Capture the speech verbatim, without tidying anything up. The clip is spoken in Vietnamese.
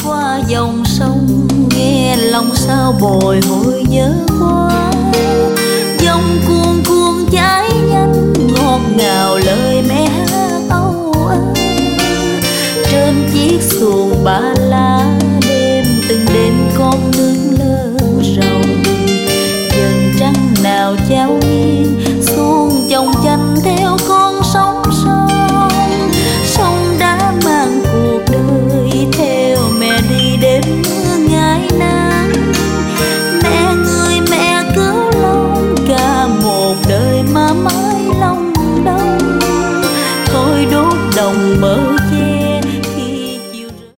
qua dòng sông, nghe lòng sao bồi hồi nhớ quá. Dòng cuồn cuộn chảy nhanh, ngọt ngào lời mẹ hát âu ơ. Trên chiếc xuồng ba lá, đêm từng đêm con nước lơ rồng. Dần trăng nào trao nghiêng, xuông chồng chành theo con sóng.